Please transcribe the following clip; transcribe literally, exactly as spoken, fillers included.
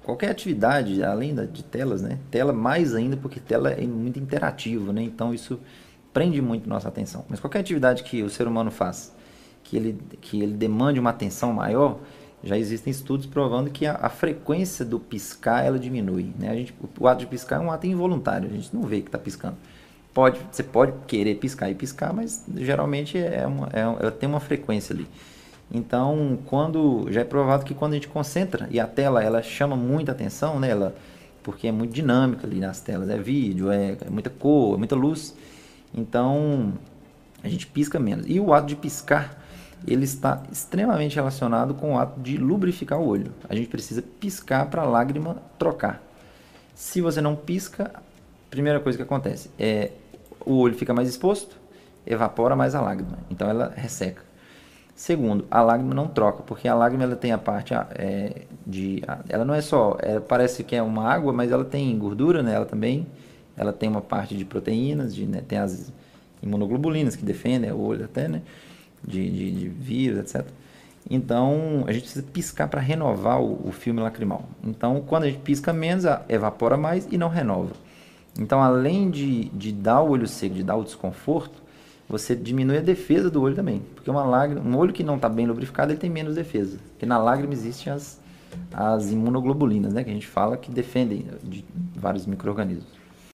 qualquer atividade, além da, de telas, né? Tela mais ainda, porque tela é muito interativo, né? Então isso prende muito nossa atenção. Mas qualquer atividade que o ser humano faz, que ele, que ele demande uma atenção maior, já existem estudos provando que a, a frequência do piscar ela diminui, né? A gente, o, o ato de piscar é um ato involuntário, a gente não vê que está piscando. Pode, você pode querer piscar e piscar, mas geralmente é uma, é, ela tem uma frequência ali. Então, quando já é provado que quando a gente concentra e a tela ela chama muita atenção, né? Ela, porque é muito dinâmica ali nas telas, é vídeo, é, é muita cor, é muita luz. Então, a gente pisca menos. E o ato de piscar, ele está extremamente relacionado com o ato de lubrificar o olho. A gente precisa piscar para a lágrima trocar. Se você não pisca, a primeira coisa que acontece é o olho fica mais exposto, evapora mais a lágrima, então ela resseca. Segundo, a lágrima não troca, porque a lágrima ela tem a parte é, de, ela não é só, é, parece que é uma água, mas ela tem gordura nela também, ela tem uma parte de proteínas, de, né, tem as imunoglobulinas que defendem o olho até, né, de, de, de vírus, etcétera. Então, a gente precisa piscar para renovar o, o filme lacrimal. Então, quando a gente pisca menos, evapora mais e não renova. Então, além de, de dar o olho seco, de dar o desconforto, você diminui a defesa do olho também. Porque uma lágrima, um olho que não está bem lubrificado, ele tem menos defesa. Porque na lágrima existem as, as imunoglobulinas, né? Que a gente fala que defendem de vários micro-organismos.